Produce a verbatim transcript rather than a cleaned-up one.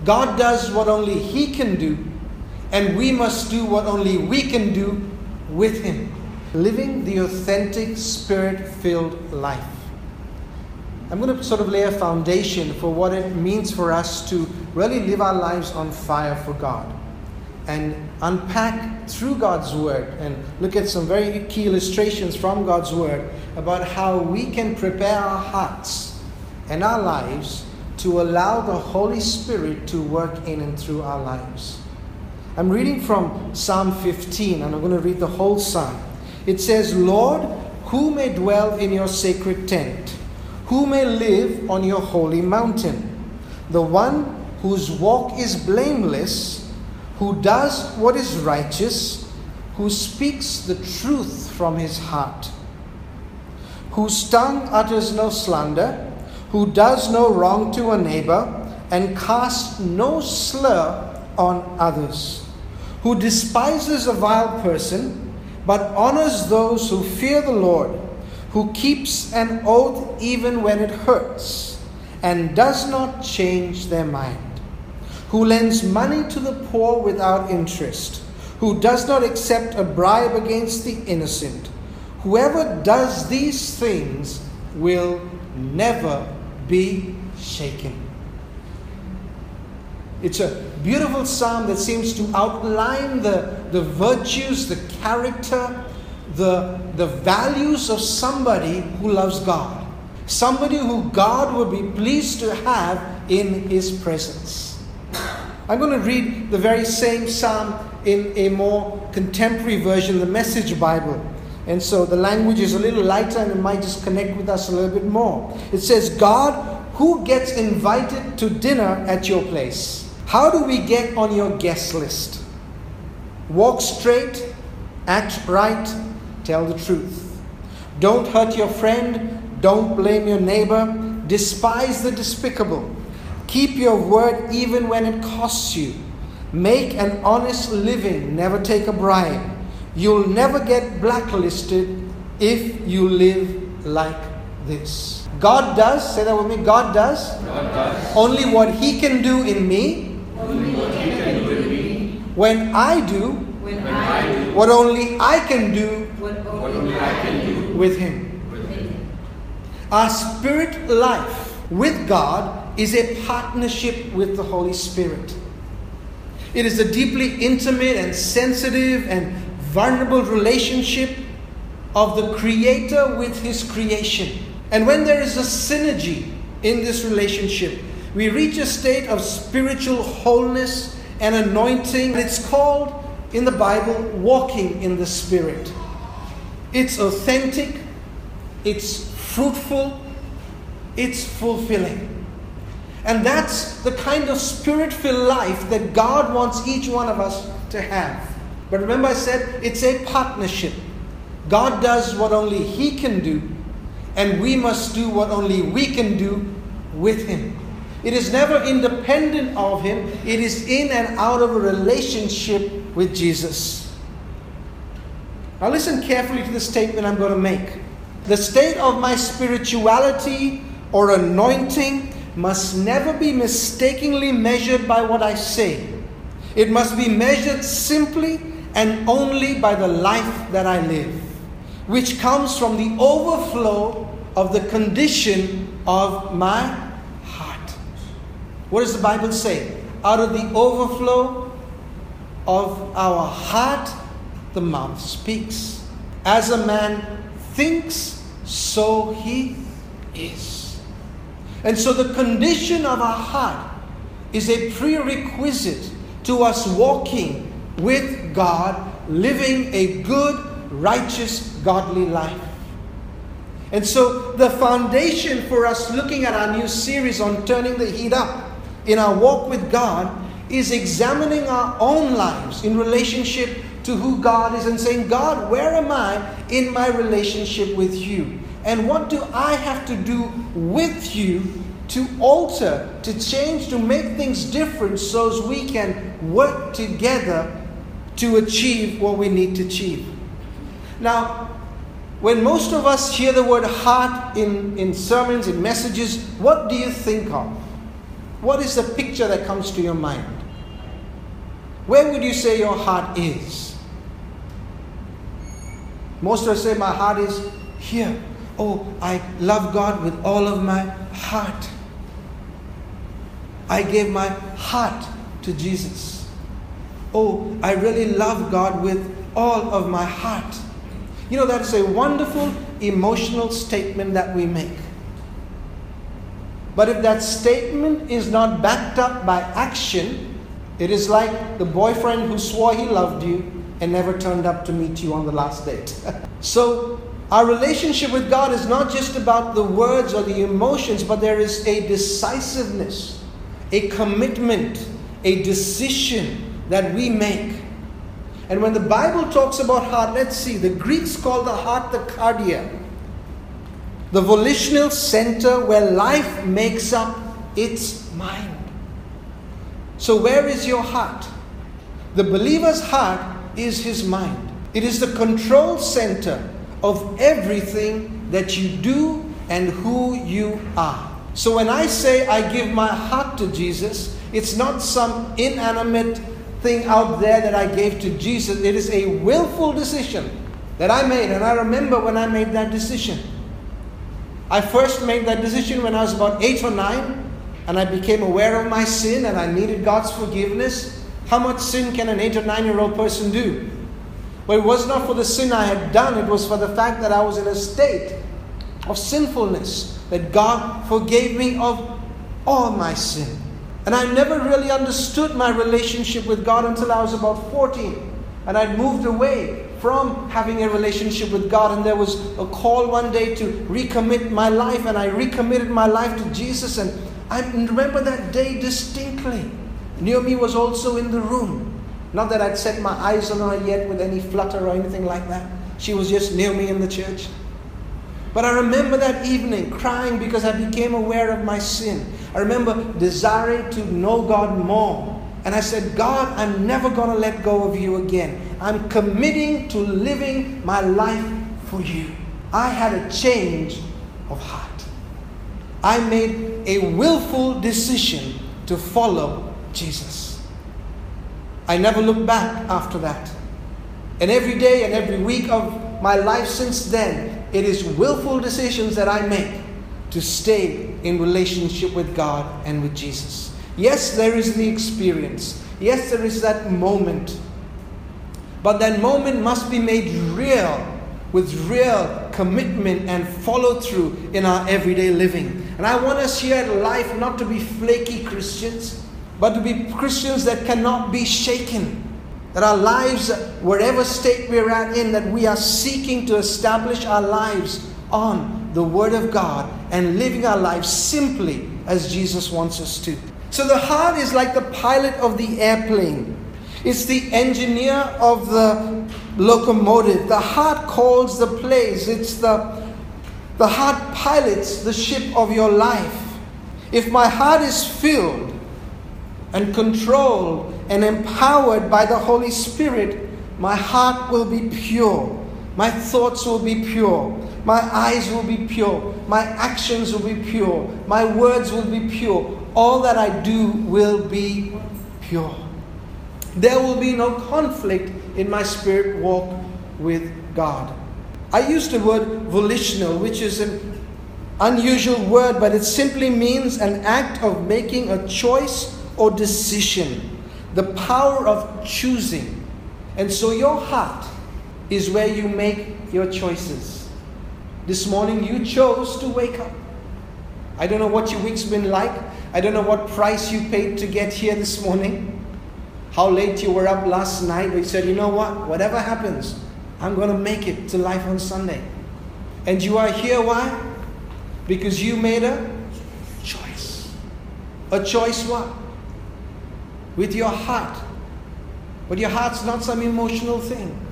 God does what only He can do, and we must do what only we can do with Him. Living the authentic, Spirit-filled life. I'm going to sort of lay a foundation for what it means for us to really live our lives on fire for God, and unpack through God's Word and look at some very key illustrations from God's Word about how we can prepare our hearts and our lives to allow the Holy Spirit to work in and through our lives. I'm reading from Psalm fifteen, and I'm going to read the whole psalm. It says, Lord, who may dwell in your sacred tent? Who may live on your holy mountain? The one whose walk is blameless, who does what is righteous, who speaks the truth from his heart, whose tongue utters no slander, who does no wrong to a neighbor, and casts no slur on others, who despises a vile person, but honors those who fear the Lord, who keeps an oath even when it hurts, and does not change their mind, who lends money to the poor without interest, who does not accept a bribe against the innocent. Whoever does these things will never be shaken. It's a beautiful psalm that seems to outline the, the virtues, the character, the, the values of somebody who loves God. Somebody who God would be pleased to have in His presence. I'm going to read the very same psalm in a more contemporary version, the Message Bible. And so the language is a little lighter and it might just connect with us a little bit more. It says, God, who gets invited to dinner at your place? How do we get on your guest list? Walk straight, act right, tell the truth. Don't hurt your friend, don't blame your neighbor, despise the despicable. Keep your word even when it costs you. Make an honest living, never take a bribe. You'll never get blacklisted if you live like this. God does, say that with me, God does, God does. Only what He can do in me, Only what He can do in me. When I do, When I do. what only I can do What only I can do with Him. with Him. Our spirit life with God is a partnership with the Holy Spirit. It is a deeply intimate and sensitive and vulnerable relationship of the Creator with His creation. And when there is a synergy in this relationship, we reach a state of spiritual wholeness and anointing. It's called, in the Bible, walking in the Spirit. It's authentic, it's fruitful, it's fulfilling. And that's the kind of Spirit-filled life that God wants each one of us to have. But remember I said, it's a partnership. God does what only He can do, and we must do what only we can do with Him. It is never independent of Him. It is in and out of a relationship with Jesus. Now listen carefully to the statement I'm going to make. The state of my spirituality or anointing must never be mistakenly measured by what I say. It must be measured simply and only by the life that I live, which comes from the overflow of the condition of my heart. What does the Bible say? Out of the overflow of our heart, the mouth speaks. As a man thinks, so he is. And so the condition of our heart is a prerequisite to us walking with God, living a good, righteous, godly life. And so the foundation for us looking at our new series on turning the heat up in our walk with God is examining our own lives in relationship to who God is and saying, God, where am I in my relationship with you? And what do I have to do with you to alter, to change, to make things different so as we can work together to achieve what we need to achieve? Now, when most of us hear the word heart in, in sermons, in messages, what do you think of? what is the picture that comes to your mind? Where would you say your heart is? Most of us say, my heart is here. Oh, I love God with all of my heart. I gave my heart to Jesus. Oh, I really love God with all of my heart. You know, that is a wonderful emotional statement that we make. But if that statement is not backed up by action, it is like the boyfriend who swore he loved you and never turned up to meet you on the last date. So, our relationship with God is not just about the words or the emotions, but there is a decisiveness, a commitment, a decision that we make. And when the Bible talks about heart, let's see, the Greeks call the heart the cardia, the volitional center where life makes up its mind. So where is your heart? The believer's heart is his mind. It is the control center of everything that you do and who you are. So when I say I give my heart to Jesus, it's not some inanimate thing out there that I gave to Jesus. It is a willful decision that I made. And I remember when I made that decision. I first made that decision when I was about eight or nine, and I became aware of my sin and I needed God's forgiveness. How much sin can an eight or nine year old person do? But it was not for the sin I had done, it was for the fact that I was in a state of sinfulness, that God forgave me of all my sin. And I never really understood my relationship with God until I was about fourteen. And I'd moved away from having a relationship with God. And there was a call one day to recommit my life. And I recommitted my life to Jesus. And I remember that day distinctly. Naomi was also in the room. Not that I'd set my eyes on her yet with any flutter or anything like that. She was just Naomi in the church. But I remember that evening crying because I became aware of my sin. I remember desiring to know God more. And I said, God, I'm never going to let go of you again. I'm committing to living my life for you. I had a change of heart. I made a willful decision to follow Jesus. I never looked back after that. And every day and every week of my life since then, it is willful decisions that I make to stay in relationship with God and with Jesus. Yes, there is the experience. Yes, there is that moment. But that moment must be made real, with real commitment and follow through in our everyday living. And I want us here at Life not to be flaky Christians, but to be Christians that cannot be shaken. That our lives, wherever state we're at in, that we are seeking to establish our lives on the Word of God and living our lives simply as Jesus wants us to. So the heart is like the pilot of the airplane. It's the engineer of the locomotive. The heart calls the plays. It's the, the heart pilots the ship of your life. If my heart is filled and controlled and empowered by the Holy Spirit, my heart will be pure. My thoughts will be pure. My eyes will be pure. My actions will be pure. My words will be pure. All that I do will be pure. There will be no conflict in my spirit walk with God. I use the word volitional, which is an unusual word, but it simply means an act of making a choice or decision. The power of choosing. And so your heart is where you make your choices. This morning you chose to wake up. I don't know what your week's been like. I don't know what price you paid to get here this morning. How late you were up last night. But you said, you know what? Whatever happens, I'm going to make it to Life on Sunday. And you are here, why? Because you made a choice. A choice what? With your heart. But your heart's not some emotional thing.